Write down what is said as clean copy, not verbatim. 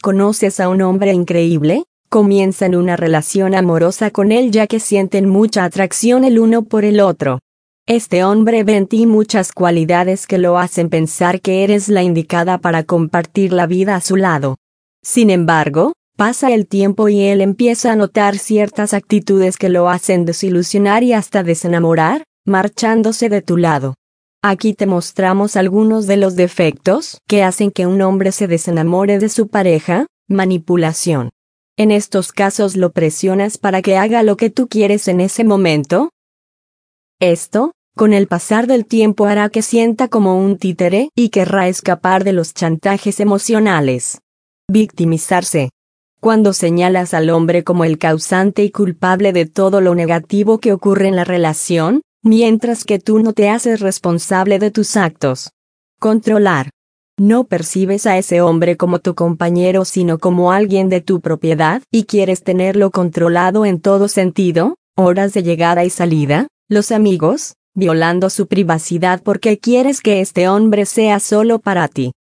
¿Conoces a un hombre increíble? Comienzan una relación amorosa con él ya que sienten mucha atracción el uno por el otro. Este hombre ve en ti muchas cualidades que lo hacen pensar que eres la indicada para compartir la vida a su lado. Sin embargo, pasa el tiempo y él empieza a notar ciertas actitudes que lo hacen desilusionar y hasta desenamorar, marchándose de tu lado. Aquí te mostramos algunos de los defectos que hacen que un hombre se desenamore de su pareja. Manipulación. En estos casos lo presionas para que haga lo que tú quieres en ese momento. Esto, con el pasar del tiempo hará que sienta como un títere y querrá escapar de los chantajes emocionales. Victimizarse. Cuando señalas al hombre como el causante y culpable de todo lo negativo que ocurre en la relación, mientras que tú no te haces responsable de tus actos. Controlar. No percibes a ese hombre como tu compañero sino como alguien de tu propiedad y quieres tenerlo controlado en todo sentido, horas de llegada y salida, los amigos, violando su privacidad porque quieres que este hombre sea solo para ti.